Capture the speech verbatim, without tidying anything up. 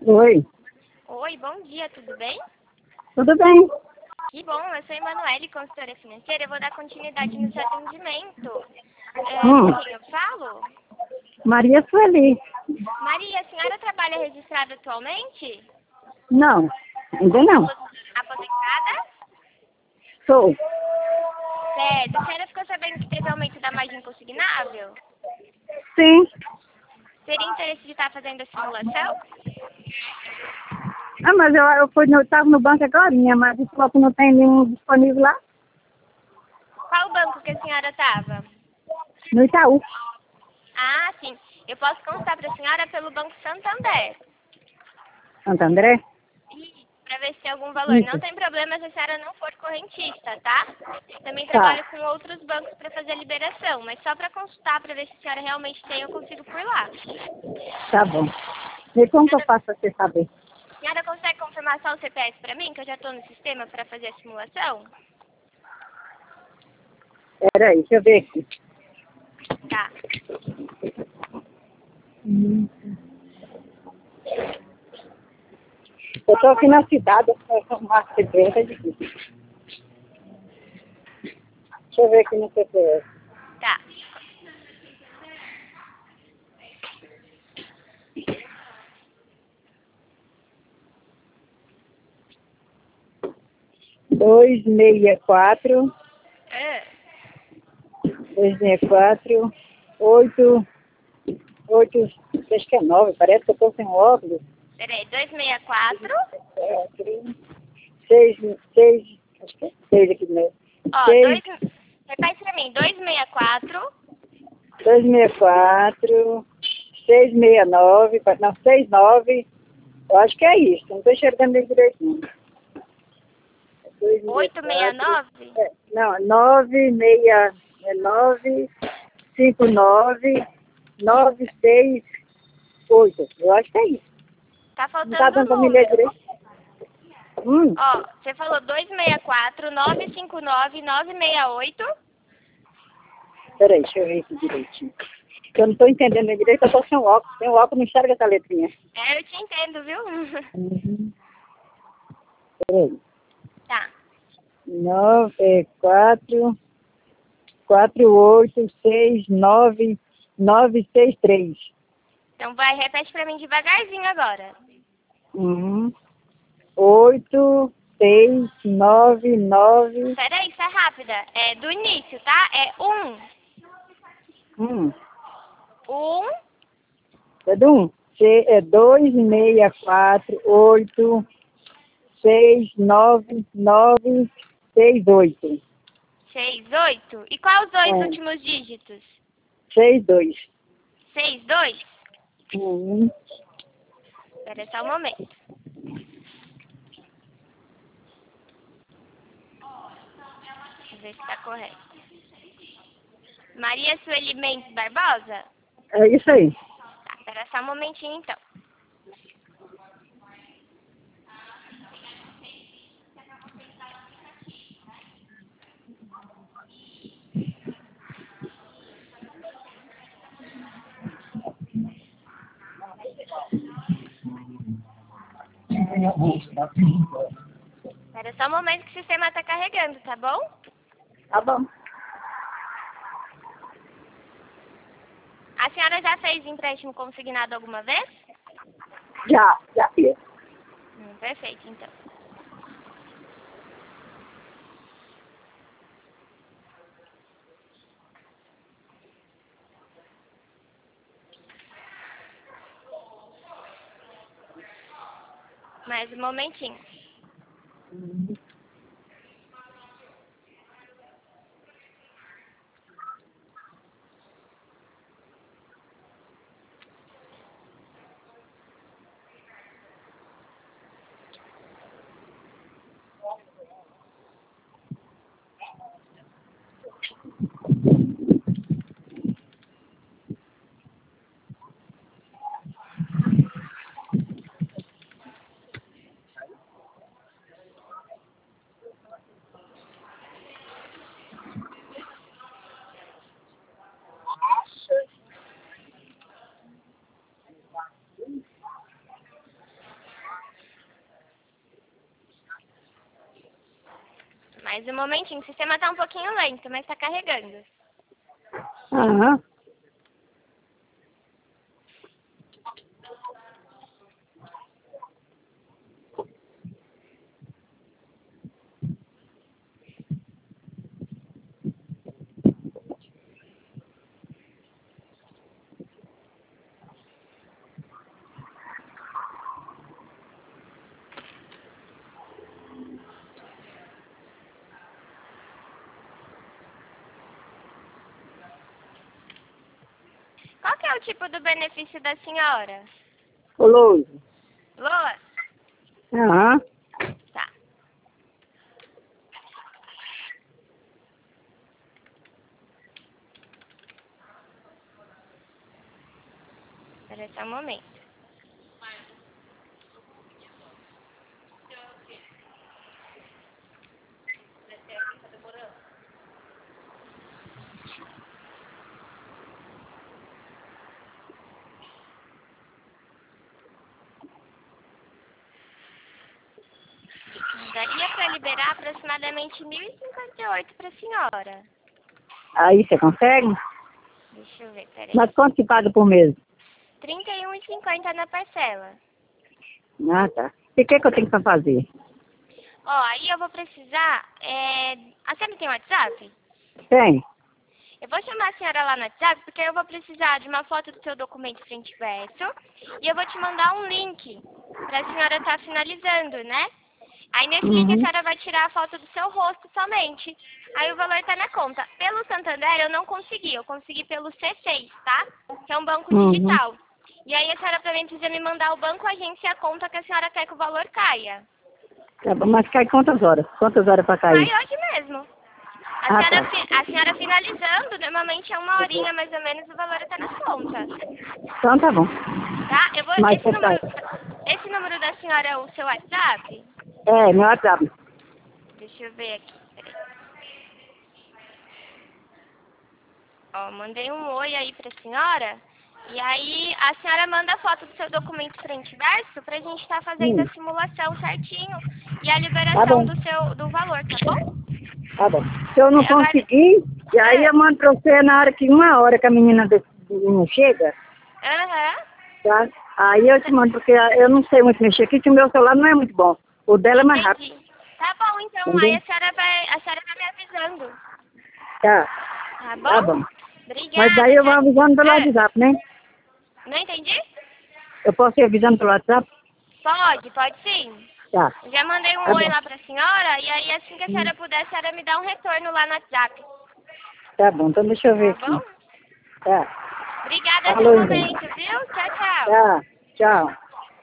Oi, Oi, bom dia, tudo bem? tudo bem? Que bom, eu sou Emanuele, consultora financeira. Eu vou dar continuidade no seu atendimento. É, Hum, com quem eu falo? Maria Sueli. Maria, a senhora trabalha registrada atualmente? Não, ainda não. Apo- Aposentada? Sou. Certo. A senhora ficou sabendo que teve aumento da margem consignável? Sim. Teria interesse de estar fazendo a simulação? Ah, mas eu, eu fui no, tava no banco agora, mas disse que não tem nenhum disponível lá Qual banco que a senhora estava? no Itaú. Ah, sim. Eu posso constar para a senhora pelo Banco Santander. Santo André? Para ver se tem algum valor. Não Isso. tem problema se a senhora não for correntista, tá? Também Tá, trabalho com outros bancos para fazer a liberação, mas só para consultar, para ver se a senhora realmente tem, eu consigo por lá. tá bom. E como que eu Senhora, faço pra você saber? a senhora consegue confirmar só o C P F para mim, que eu já estou no sistema para fazer a simulação? Peraí, deixa eu ver aqui. Tá. Hum. Eu tô aqui na cidade, eu sou uma cidade, é difícil. Deixa eu ver aqui no C P F. Tá. Dois seis quatro, Ah, dois seis quatro, oito, oito, acho que é nove, parece que eu tô sem óculos. peraí, dois seis quatro. Quatro, seis, seis, acho que é seis aqui mesmo. Ó, Seis, dois, repete para mim, dois seis quatro. dois seis quatro, seis seis nove, não, seis nove, eu acho que é isso, não tô enxergando bem direito não. dois seis oito seis quatro, nove. é, não, nove, seis, é nove, cinco, nove, nove, seis, oito, eu acho que é isso. Tá Não tá faltando dando o pra me ler número. direito? Hum, Ó, você falou dois seis quatro, nove cinco nove, nove seis oito. peraí, deixa eu ver aqui direitinho. Eu não tô entendendo bem direito, eu tô sem óculos, sem óculos não enxerga essa letrinha. É, eu te entendo, viu? Uhum. Peraí. Tá. Nove, quatro, quatro, oito, seis, nove, nove, seis, três. Então vai, repete pra mim devagarzinho agora. Uhum. Oito, seis, nove, nove. Peraí, isso é rápida. É do início, tá? É um. Hum. Um. É do um. Se- É dois, seis, quatro, oito, seis, nove, nove, seis, oito. Seis, oito. E quais os dois É. últimos dígitos? Seis, dois. Seis, dois. Uhum. Espera só um momento. Deixa eu ver se tá correto. Maria Sueli Mendes Barbosa? É isso aí. Tá, espera só um momentinho então. Espera só um momento que o sistema tá carregando, tá bom? Tá bom. A senhora já fez empréstimo consignado alguma vez? Já, já fiz. Hum, perfeito, então. Mais um momentinho. Mais um momentinho. O sistema tá um pouquinho lento, mas tá carregando. Aham. Qual que é o tipo do benefício da senhora? Ô, Lourdes. Loa? Aham. Tá. Espera só um momento. Daria para liberar aproximadamente mil e cinquenta e oito para a senhora. Aí você consegue? Deixa eu ver, peraí. Mas quanto que paga por mês? trinta e um reais e cinquenta centavos na parcela. Ah, tá. E o que, que eu tenho que fazer? Ó, aí eu vou precisar... É... A senhora tem WhatsApp? Tem? Eu vou chamar a senhora lá no WhatsApp, porque eu vou precisar de uma foto do seu documento frente e verso. E eu vou te mandar um link para a senhora estar finalizando, né? Aí nesse link a Uhum. senhora vai tirar a foto do seu rosto somente. Aí o valor tá na conta. Pelo Santander eu não consegui, eu consegui pelo C seis, tá? Que é um banco Uhum. digital. E aí a senhora também precisa me mandar o banco, a agência e a conta que a senhora quer que o valor caia. Tá bom, mas cai quantas horas? Quantas horas pra cair? Vai hoje mesmo. A, Ah, senhora, tá. fi- a senhora finalizando, normalmente é uma horinha mais ou menos, o valor tá nas contas. Então tá bom. Tá? Eu vou, Mas esse, você número, tá. esse número da senhora é o seu WhatsApp? É, meu WhatsApp. Deixa eu ver aqui, peraí. Ó, mandei um oi aí pra senhora. E aí a senhora manda a foto do seu documento frente e verso pra gente estar fazendo Hum. a simulação certinho e a Tá liberação bom. do seu do valor, tá bom? Tá bom. Se eu não É, agora... conseguir, e aí Ah, eu mando pra você na hora que uma hora que a menina do- não chega, aham. tá? Aí eu te mando, porque eu não sei muito mexer aqui, que o meu celular não é muito bom. O dela é mais rápido. Entendi. Tá bom, então aí Entendeu? a senhora vai, a senhora vai me avisando. Tá. Tá Tá bom? bom. Mas daí Obrigada, eu vou tchau. avisando pelo Ah, WhatsApp, né? não entendi? Eu posso ir avisando pelo WhatsApp? Pode, pode sim. Tá. Eu já mandei um Tá oi bom. lá pra senhora e aí assim que a Hum. senhora puder, a senhora me dá um retorno lá no WhatsApp. Tá bom, então deixa eu ver Tá aqui. bom? Tá. Obrigada pelo Falou, então. momento, viu? Tchau, tchau. Tá. Tchau.